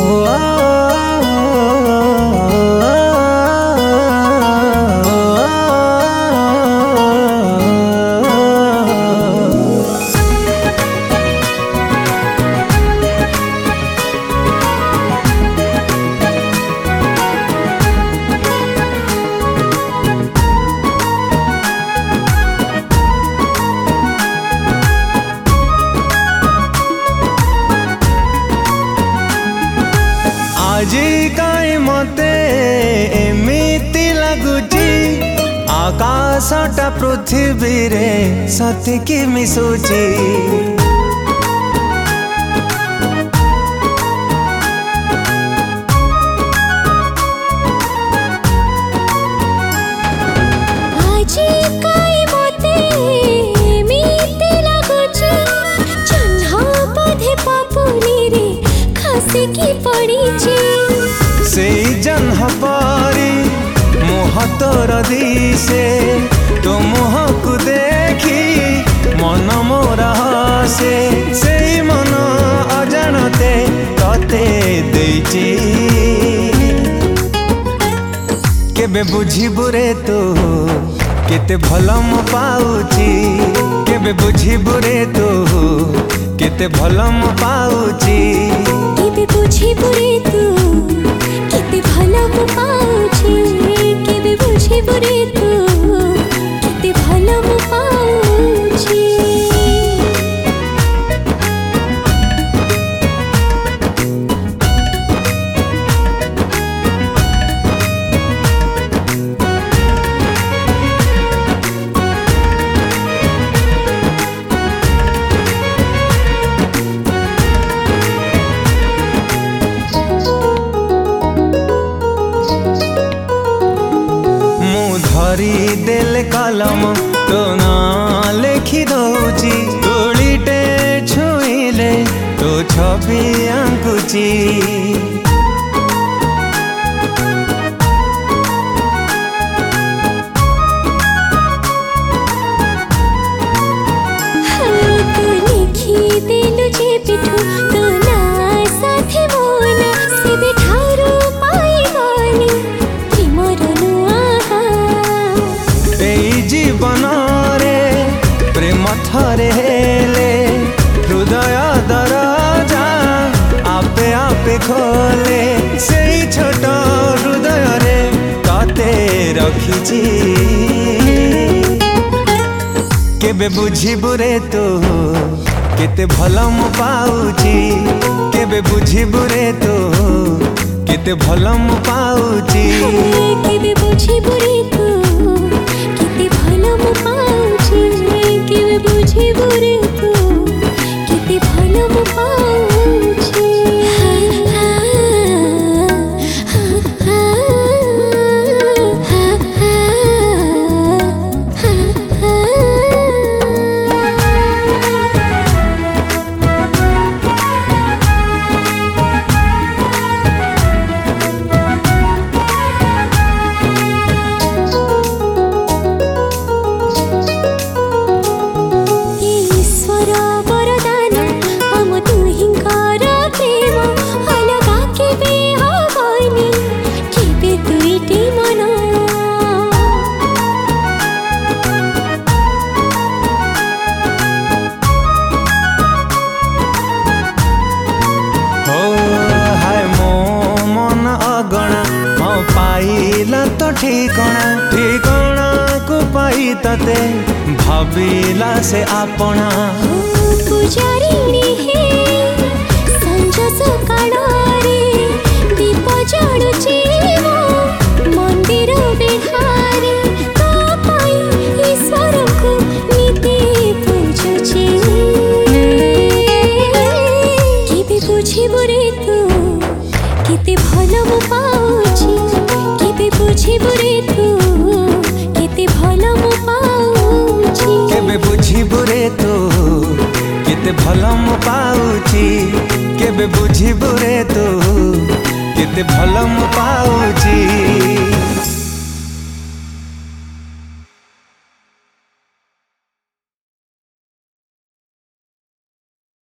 आजी काई मते एमिति लगुची आकाशटा पृथ्वी रे सतिकी मिशुची। आजी काई मते एमिति लगुची जन्हा पधे पापुनी रे खसिकी पड़ीची। से जन्ह पारी मुह तोर दिशे तो मुह को देखी मन मोरा हसे से मन अजानते तते देची। केबे बुझिबु रे तू केते भल म पाउची। केबे बुझिबु रे तू केते भल म पाउची। केबे बुझिबु रे तू केते भल म पाउची। केबे बुझिबु रे तू केते भल म पाउची। धरी देले कलम तो ना लेखि दौची। तुड़ीटे छुईले तो छवि आंकुची। तू लिखी देलु जे पिठू तो ना साथे मोना से बिठारू पाई गानी प्रेमर नुआ। जीवन रे प्रेम थरे हेले हृदय दरजा आपे आपे खोले। से छोट हृदय रे तते रखिची। केबे बुझिबु रे तू केते भल म पाउची। केबे बुझिबु रे तू केते भल म पाउची। केबे बुझिबु रे तू केते भल म पाउची। केबे बुझिबु रे तू केते भल म पाउची। पाइला तो ठिकणा ठिकणा को पाई तते भाविला से आपणा। पुजारिणी हे संज सकाळे दीप जळुची मंदिर बिहारी तो पाई ईश्वर को नीति पूजुची। केबे बुझिबु रे तू केते भल म पाउची। केबे बुझिबु रे तू केते भल म पाउची। केबे बुझिबु रे तू केते भल म पाउची। केबे बुझिबु रे तू केते भल म पाउची।